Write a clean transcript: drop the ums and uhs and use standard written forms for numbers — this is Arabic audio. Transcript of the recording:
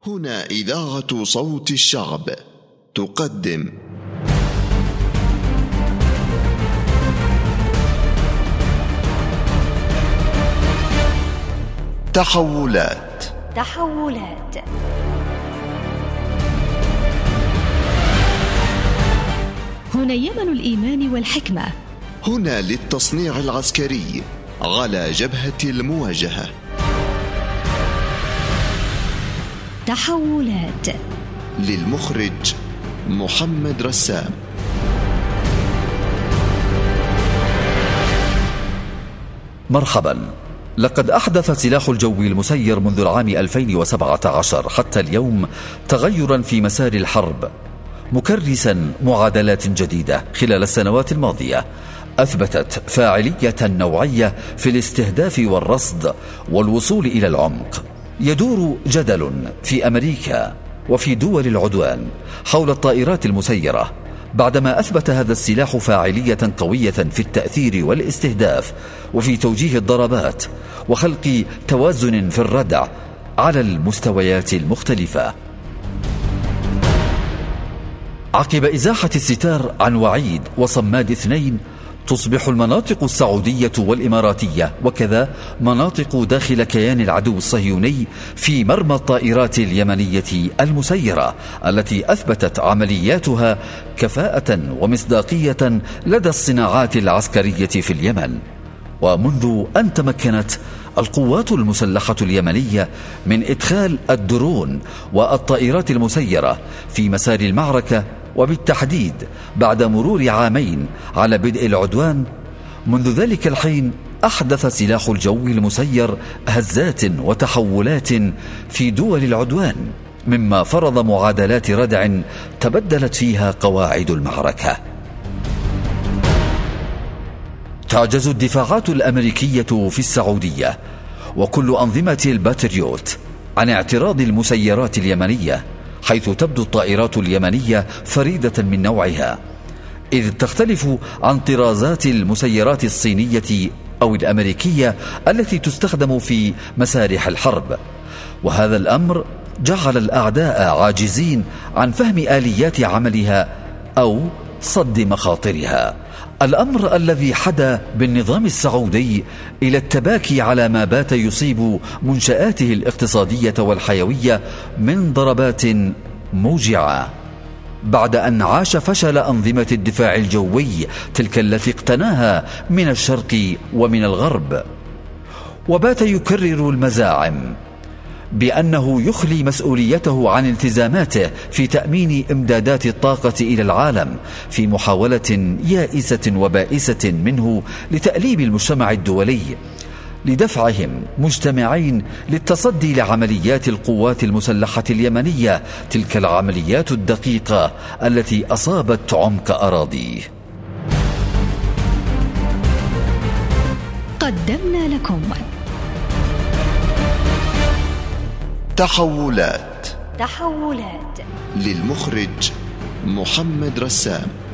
هنا إذاعة صوت الشعب تقدم تحولات. هنا يمن الإيمان والحكمة، هنا للتصنيع العسكري على جبهة المواجهة. تحولات. للمخرج محمد رسام. مرحبا. لقد أحدث سلاح الجو المسير منذ العام 2017 حتى اليوم تغيرا في مسار الحرب، مكرسا معادلات جديدة خلال السنوات الماضية أثبتت فاعلية نوعية في الاستهداف والرصد والوصول إلى العمق. يدور جدل في أمريكا وفي دول العدوان حول الطائرات المسيرة بعدما أثبت هذا السلاح فاعلية قوية في التأثير والاستهداف وفي توجيه الضربات وخلق توازن في الردع على المستويات المختلفة. عقب إزاحة الستار عن وعيد وصماد 2 تصبح المناطق السعودية والإماراتية وكذا مناطق داخل كيان العدو الصهيوني في مرمى الطائرات اليمنية المسيرة التي أثبتت عملياتها كفاءة ومصداقية لدى الصناعات العسكرية في اليمن. ومنذ أن تمكنت القوات المسلحة اليمنية من إدخال الدرون والطائرات المسيرة في مسار المعركة، وبالتحديد بعد مرور عامين على بدء العدوان، منذ ذلك الحين أحدث سلاح الجو المسير هزات وتحولات في دول العدوان، مما فرض معادلات ردع تبدلت فيها قواعد المعركة. تعجز الدفاعات الأمريكية في السعودية وكل أنظمة الباتريوت عن اعتراض المسيرات اليمنية، حيث تبدو الطائرات اليمنية فريدة من نوعها، إذ تختلف عن طرازات المسيرات الصينية أو الأمريكية التي تستخدم في مسارح الحرب. وهذا الأمر جعل الأعداء عاجزين عن فهم آليات عملها أو صد مخاطرها، الأمر الذي حدا بالنظام السعودي إلى التباكي على ما بات يصيب منشآته الاقتصادية والحيوية من ضربات موجعة، بعد أن عاش فشل أنظمة الدفاع الجوي تلك التي اقتناها من الشرق ومن الغرب. وبات يكرر المزاعم بأنه يخلي مسؤوليته عن التزاماته في تأمين إمدادات الطاقة إلى العالم في محاولة يائسة وبائسة منه لتأليب المجتمع الدولي لدفعهم مجتمعين للتصدي لعمليات القوات المسلحة اليمنية، تلك العمليات الدقيقة التي أصابت عمق أراضيه. قدمنا لكم تحولات. تحولات. للمخرج محمد رسام.